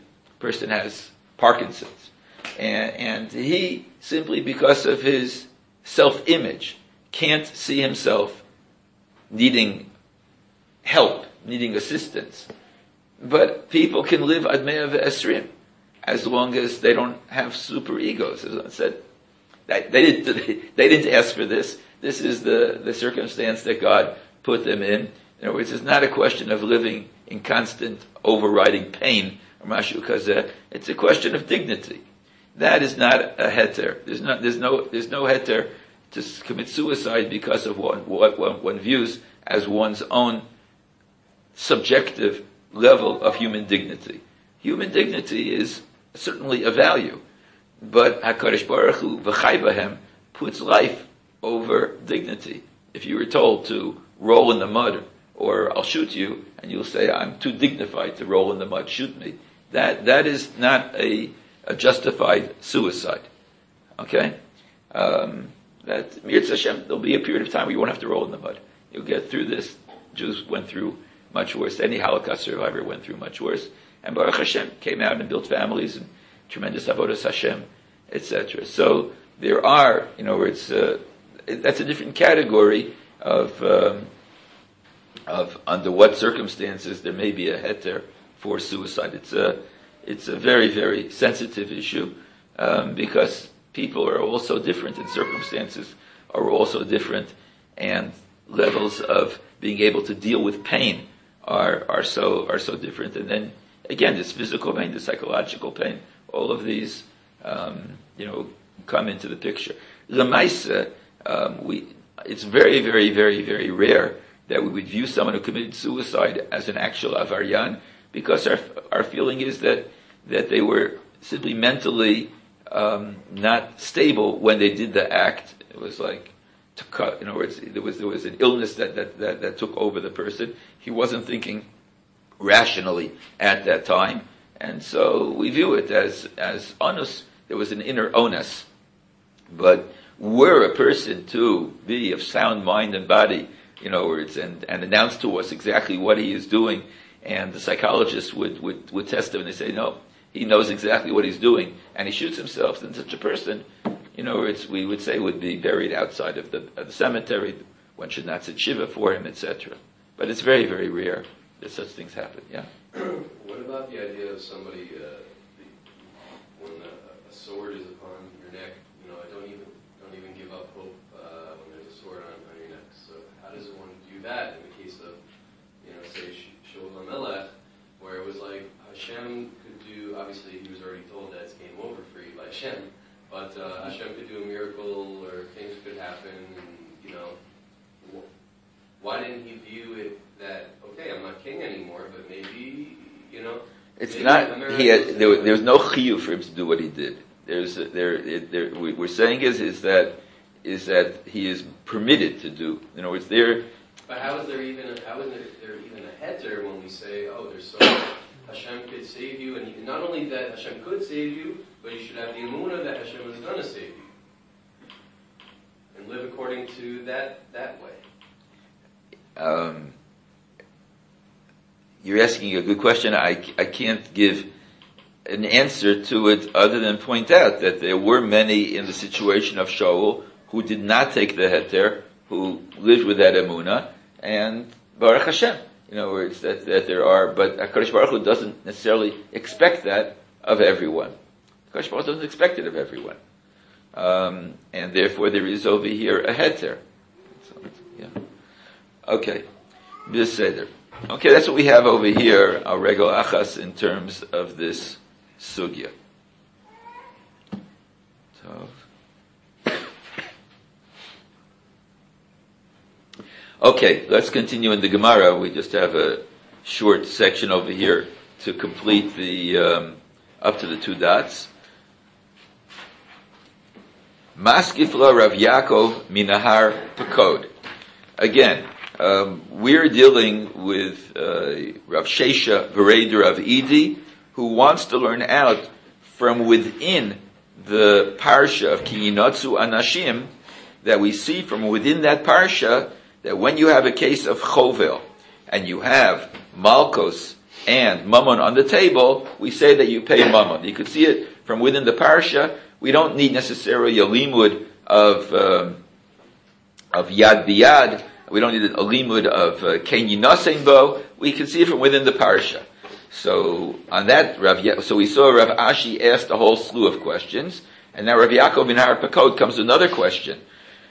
S1: Parkinson's, and he, simply because of his self-image, can't see himself needing help, needing assistance. But people can live ad mea ve'esrim, as long as they don't have super egos. As I said, they didn't ask for this. This is the circumstance that God put them in. In other words, it's not a question of living in constant overriding pain or mashu kazeh. It's a question of dignity. That is not a heter. There's no heter to commit suicide because of what one views as one's own subjective level of human dignity. Human dignity is certainly a value, but HaKadosh Baruch Hu v'chai b'hem puts life over dignity. If you were told to roll in the mud, or I'll shoot you, and you'll say, I'm too dignified to roll in the mud, shoot me. That is not a justified suicide. Okay? That Mirz Hashem, there'll be a period of time where you won't have to roll in the mud. You'll get through this. Jews went through much worse. Any Holocaust survivor went through much worse. And Baruch Hashem came out and built families and tremendous avodas Hashem, etc. So there are, that's a different category of under what circumstances there may be a heter for suicide. It's a very, very sensitive issue because people are also different and circumstances are also different, and levels of being able to deal with pain are so different. And then again, this physical pain, the psychological pain, all of these come into the picture. L'maisa, it's very, very, very, very rare that we would view someone who committed suicide as an actual avaryan, because our feeling is that they were simply mentally not stable when they did the act. It was like to cut. In other words, there was an illness that took over the person. He wasn't thinking rationally at that time, and so we view it as onus. There was an inner onus, but were a person to be of sound mind and body, in other words, and announce to us exactly what he is doing, and the psychologist would test him and they say, no, he knows exactly what he's doing, and he shoots himself, then such a person, we would say would be buried outside of the cemetery. One should not sit shiva for him, etc. But it's very, very rare that such things happen. Yeah.
S2: What about the idea of somebody when a sword is upon your neck? Don't even give up hope when there's a sword on your neck. So how does one do that in the case of say Shaul HaMelech, where it was like Hashem could do? Obviously, he was already told that it's game over for you by Hashem. But Hashem could do a miracle, or things could happen, why didn't he view it that, okay, I'm not king anymore, but maybe,
S1: It's
S2: maybe
S1: not, there was no chiyuv for him to do what he did. We're saying is that he is permitted to do. In other words,
S2: But how is there even a heter when we say, there's so Hashem could save you, and not only that Hashem could save you, but you should have the emunah that Hashem is going to save you, and live according to that way.
S1: You're asking a good question. I can't give an answer to it other than point out that there were many in the situation of Shaul who did not take the heter, who lived with that emunah, and Baruch Hashem. In other words, that there are, but HaKadosh Baruch Hu doesn't necessarily expect that of everyone. HaKadosh Baruch Hu doesn't expect it of everyone. And therefore there is over here a heter. So, yeah. Okay. Beseder. Okay, that's what we have over here, our regel achas, in terms of this sugya. Okay, let's continue in the Gemara. We just have a short section over here to complete the up to the 2 dots. Maskifla Rav Yaakov Minahar Pekod. Again, we're dealing with Rav Shesha Bereder of Edi, who wants to learn out from within the parsha of Ki Yinotzu Anashim, that we see from within that parsha that when you have a case of chovel and you have malkos and mammon on the table, we say that you pay mammon. You could see it from within the parsha. We don't need necessarily a limud of yad biyad. We don't need a limud of ken yinasein bo. We can see it from within the parsha. So on that, so we saw Rav Ashi asked a whole slew of questions, and now Rav Yaakov bin Har Pekod comes to another question.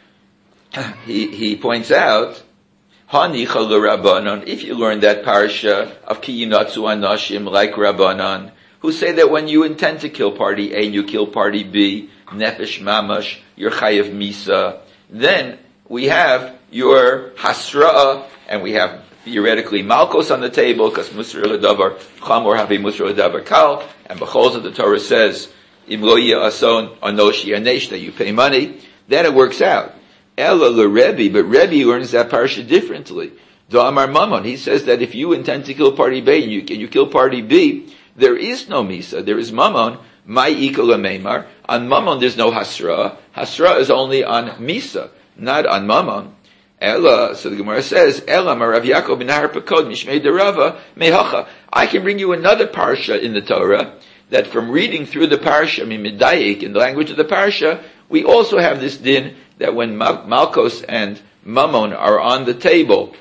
S1: He points out, Hanicha l'Rabbanon, if you learn that parsha of Ki Yinotzu Anashim like Rabbanon, who say that when you intend to kill party A and you kill party B, Nefesh Mamash, you're Chayav Misa, then we have your Hasra'ah, and we have theoretically Malkos on the table, because Musar l'Davar Chamor Havi Musar l'Davar Kal, and B'cholza the Torah says, Im lo yeh ason anoshi anesh, that you pay money, then it works out. Ella l'Rebbe, but Rebbe learns that parsha differently. Da'amar Mammon, he says that if you intend to kill party B and you kill party B, there is no Misa, there is Mammon, my ikal meimar. On Mammon there's no Hasra. Hasra is only on Misa, not on Mammon. Ella, so the Gemara says, Ella Rav Yaakov bin Har Pekod Mishmei Derava Mehacha. I can bring you another parsha in the Torah, that from reading through the parsha, Midayik, in the language of the parsha, we also have this din that when Malkos and Mammon are on the table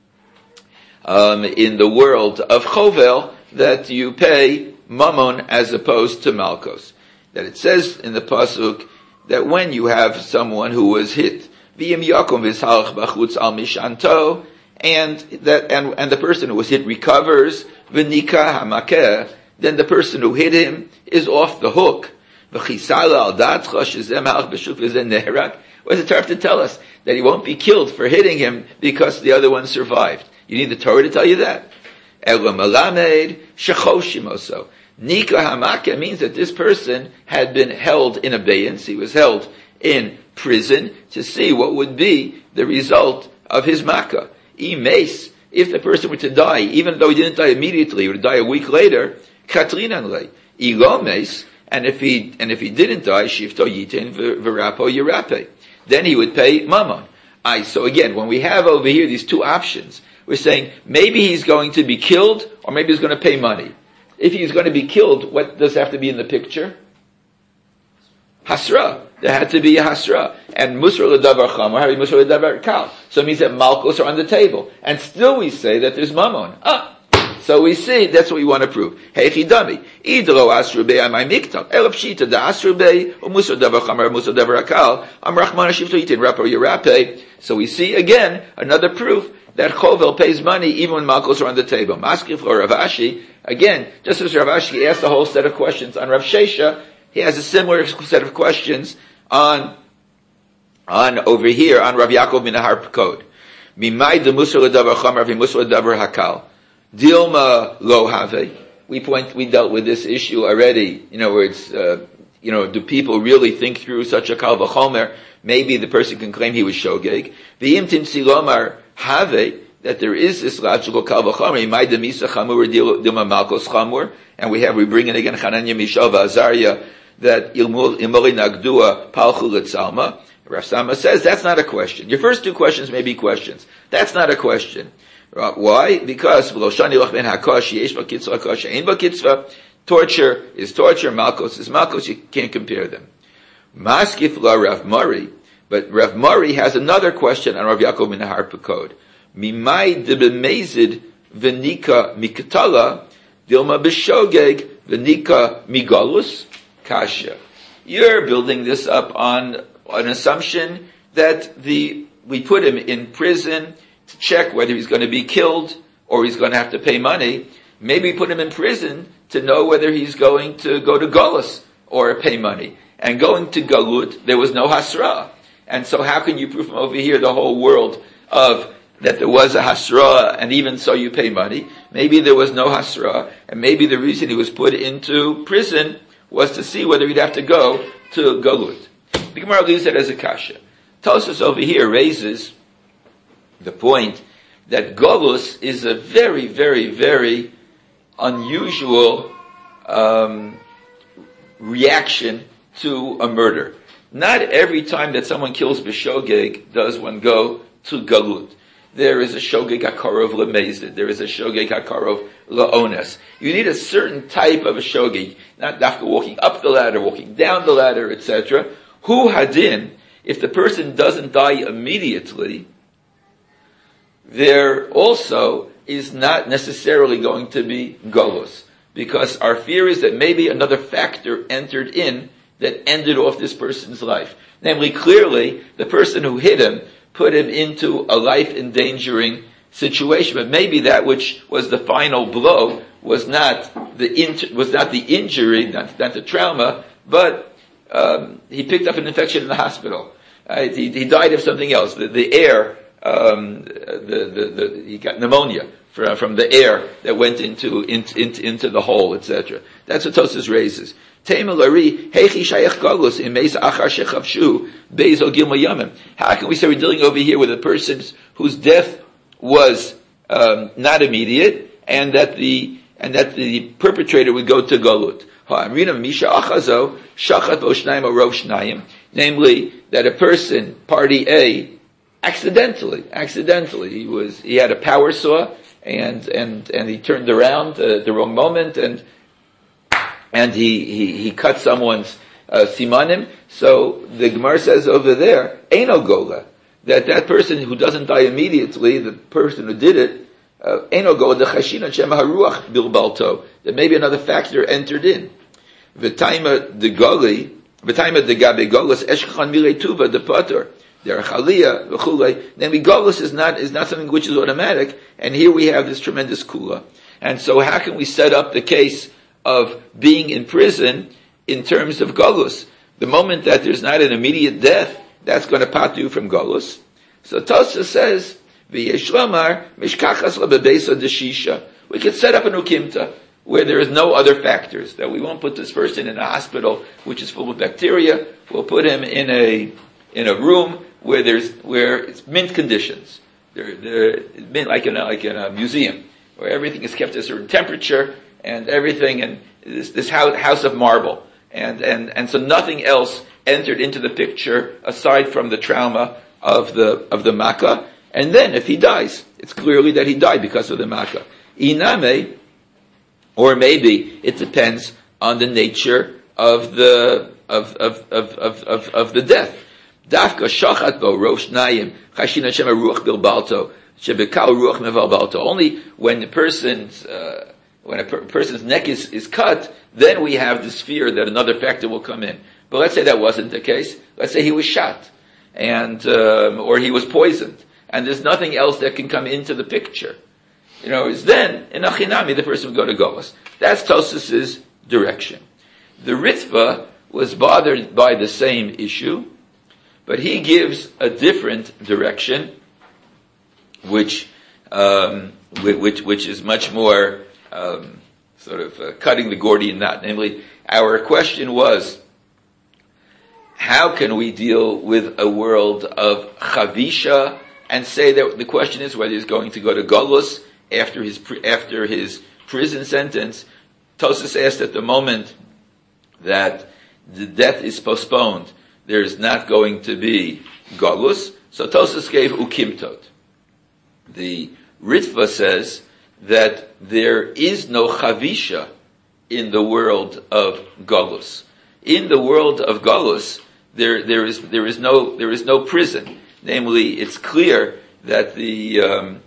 S1: in the world of Chovel, that you pay Mammon as opposed to Malkos. That it says in the pasuk that when you have someone who was hit, V'yim yakom v'shalach b'chutz al mishanto, and the person who was hit recovers, v'nika hamakeh, then the person who hit him is off the hook. V'chisala al datcha shezem halach b'shuf v'zen neherak. What does the Torah have to tell us? That he won't be killed for hitting him because the other one survived. You need the Torah to tell you that. Ela malamed shechoshim oso. Nika hamaka means that this person had been held in abeyance. He was held in prison to see what would be the result of his makkah. Imes, if the person were to die, even though he didn't die immediately, he would die a week later, katrinan lei. Ilomes, and if he didn't die, shifto yitin v'rapo yirape. Then he would pay mammon. So again, when we have over here these two options, we're saying maybe he's going to be killed, or maybe he's going to pay money. If he's going to be killed, what does have to be in the picture? Hasra. There had to be a hasra. And musra l'davar chamor, having musra l'davar kal. So it means that malchus are on the table. And still we say that there's mammon. So we see, that's what we want to prove. Heichi dami. Idro asru bei amay miktam. Elab shita da asru bei, or musra davar chamor, musra davar kal. Am rachman shifto yitin rapo yirape. So we see again, another proof that Chovel pays money even when malchus are on the table. Maskif or Rav Ashi, again, just as Rav Ashi asked a whole set of questions on Rav Shesha, he has a similar set of questions on over here on Rav Yaakov min HaHarpakod. Mimai de musar ledavar chamar v'musar ledavar hakal. Dilma lo have. We dealt with this issue already. Where it's do people really think through such a kal v'chomer? Maybe the person can claim he was shogeg. V'im timtzi lomar have, that there is this logical kal v'chomer. Mimai de misa chamur dilma malkos chamur, and we bring in again Chananya Mishav Azariah that Imoli Nagdua Palchu Letzalma. Rav Sama says that's not a question. Your first two questions may be questions. That's not a question. Why? Because torture is torture, malchus is malchus, you can't compare them. Maskif la Rav Mari, but Rav Mari has another question on Rav Yaakov min HaHarpakod. Mimai de b'mezid v'nika mikatala dilma b'shogeg v'nika migalus kasha. You're building this up on an assumption that we put him in prison to check whether he's going to be killed or he's going to have to pay money. Maybe put him in prison to know whether he's going to go to Galus or pay money. And going to Galut, there was no Hasra. And so how can you prove from over here the whole world of that there was a Hasra and even so you pay money? Maybe there was no Hasra, and maybe the reason he was put into prison was to see whether he'd have to go to Galut. The Gemara leaves it as a kasha. Tosfos over here raises the point that Galus is a very, very, very unusual reaction to a murder. Not every time that someone kills b'shogeg does one go to Galut. There is a shogeg hakarov lemezid. There is a shogeg hakarov laones. You need a certain type of a shogeg, not dafka walking up the ladder, walking down the ladder, etc. Hu hadin, if the person doesn't die immediately, there also is not necessarily going to be galus, because our fear is that maybe another factor entered in that ended off this person's life. Namely, clearly, the person who hit him put him into a life-endangering situation, but maybe that which was the final blow was not the injury, not the trauma, but he picked up an infection in the hospital. He died of something else. The air, he got pneumonia from the air that went into the hole, etc. That's what Tosfos raises. How can we say we're dealing over here with a person whose death was not immediate, and that the perpetrator would go to Galut? Namely, that a person, party A, accidentally, he had a power saw, and he turned around at the wrong moment, and he cut someone's simanim. So the Gemara says over there, Eino Gola, that person who doesn't die immediately, the person who did it, Eino Gola, the Chashinan Shem HaRuach Bilbalto, that maybe another factor entered in. V'taima de Gabe Golas, Eshkhan Milei Tuva, the Pater, there Chaliyah, V'chulei. Namely, Golas is not something which is automatic, and here we have this tremendous kula. And so how can we set up the case of being in prison in terms of Galus? The moment that there's not an immediate death, that's going to pat you from Galus. So Tosfos says, V'yesh lomar mishkachas lebebeisa deshisha. We could set up an ukimta. where there is no other factors, that we won't put this person in a hospital which is full of bacteria. We'll put him in a room where it's mint conditions. They're mint like in a museum, where everything is kept at a certain temperature and everything, and this house of marble, and so nothing else entered into the picture aside from the trauma of the makkah. And then if he dies, it's clearly that he died because of the makkah. Iname, or maybe it depends on the nature of the death. Dafka shachat bo rosh nayim chashina shema ruach bilbalto shebekal ruach mevalbalto. Only when a person's neck is cut, then we have this fear that another factor will come in. But let's say that wasn't the case. Let's say he was shot, or he was poisoned, and there's nothing else that can come into the picture. Is then, in Achinami, the person would go to Golos. That's Tosas's direction. The Ritva was bothered by the same issue, but he gives a different direction, which is much more cutting the Gordian knot. Namely, our question was, how can we deal with a world of Chavisha and say that the question is whether he's going to go to Golos after his prison sentence? Tosas asked at the moment that the death is postponed, there is not going to be Golus. So Tosas gave Ukimtot. The Ritva says that there is no Chavisha in the world of Golus. In the world of Golus, there is no prison. Namely, it's clear that the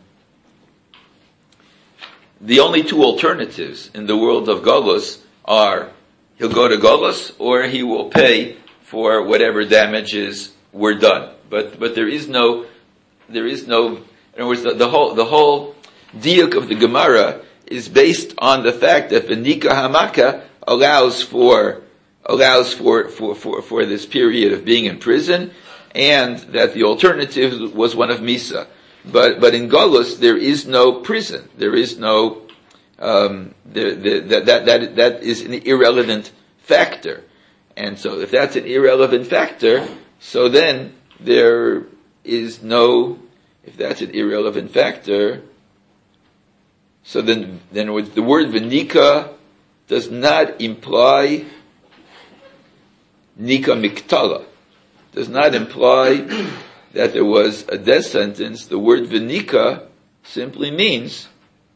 S1: only two alternatives in the world of Golus are he'll go to Golus or he will pay for whatever damages were done. But there is no, in other words, the whole diuk of the Gemara is based on the fact that the Nika Hamaka allows for this period of being in prison, and that the alternative was one of Misa. But in Golus there is no prison. There is no that is an irrelevant factor. And so if that's an irrelevant factor, so then there is no, if that's an irrelevant factor, so then the word Venika does not imply Nika Miktala. Does not imply that there was a death sentence. The word Venika simply means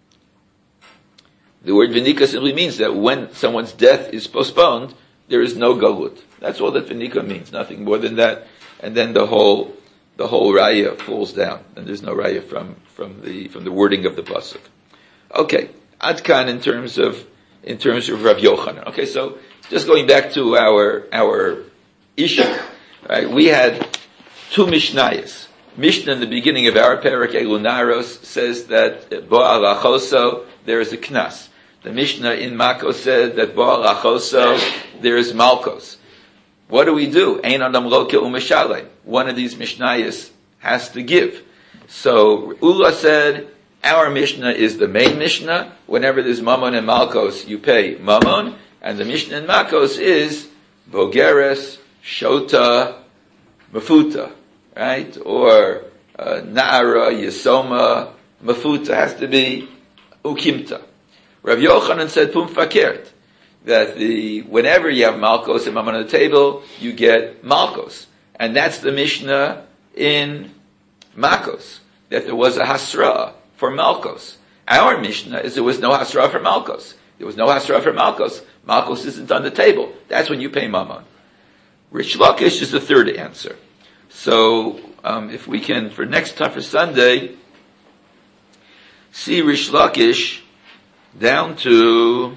S1: that when someone's death is postponed, there is no galut. That's all that Venika means, nothing more than that. And then the whole raya falls down, and there's no raya from the wording of the pasuk. Okay, Adkan in terms of Rav Yochanan. Okay, so just going back to our issue, right? We had two Mishnayos. Mishnah in the beginning of our Perek Elunaros says that Bo'al Achoso there is a knas. The Mishnah in Makos said that Bo'al Achoso there is Malkos. What do we do? Ein Adam Loke Umeshalem. One of these Mishnayos has to give. So Ula said, our Mishnah is the main Mishnah. Whenever there's Mammon and Malkos, you pay Mammon. And the Mishnah in Makos is Bogeres, Shota, Mafuta. Right? Or Na'ara, Yesoma, Mafuta has to be Ukimta. Rav Yochanan said Pum Fakert, that whenever you have Malkos and Mammon on the table, you get Malkos. And that's the Mishnah in Makos, that there was a Hasra for Malkos. Our Mishnah is there was no Hasra for Malkos. There was no Hasra for Malkos. Malkos isn't on the table. That's when you pay Mammon. Rish Lakish is the third answer. So, if we can, for Sunday, see Rish Lakish down to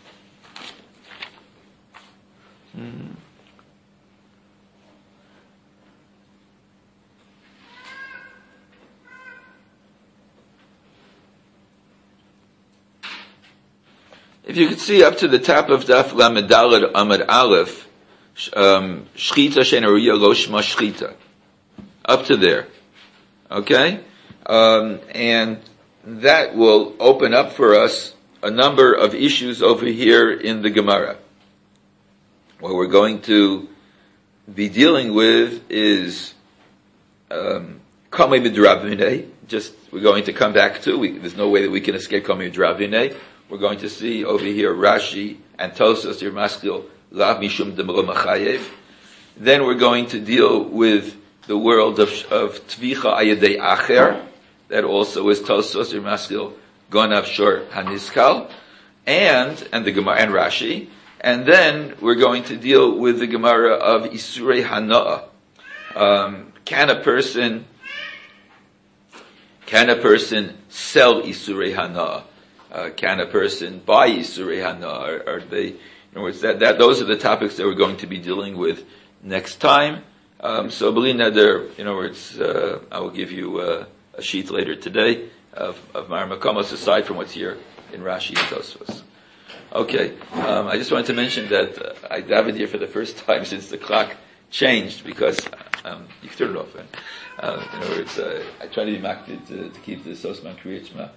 S1: if you could see up to the top of Daf Lamed Daled Amud Aleph, Shchita Shenaruya Lo Shma Shchita, up to there, okay, and that will open up for us a number of issues over here in the Gemara. What we're going to be dealing with is Kamei B'Dravine. Just we're going to come back to. There's no way that we can escape Kamei B'Dravine. We're going to see over here Rashi and Tosas Yermaskil Lav Mishum Demro Machayev. Then we're going to deal with the world of Tvicha Ayadei Acher. That also is Tosas Yermaskil Gonav Shor Haniskal, and the Gemara and Rashi. And then we're going to deal with the Gemara of Isurei Hana'ah. Can a person sell Isurei Hana'ah? Can a person buy Isurei Hana'ah? Are they, in other words, those are the topics that we're going to be dealing with next time. So, B'li Neder, in other words, I will give you a sheet later today of Mar Makomos aside from what's here in Rashi and Tosfos. Okay, I just wanted to mention that I davened here for the first time since the clock changed because you can turn it off. In other words, I try to be makpid to keep the Sosman Kriyat Shema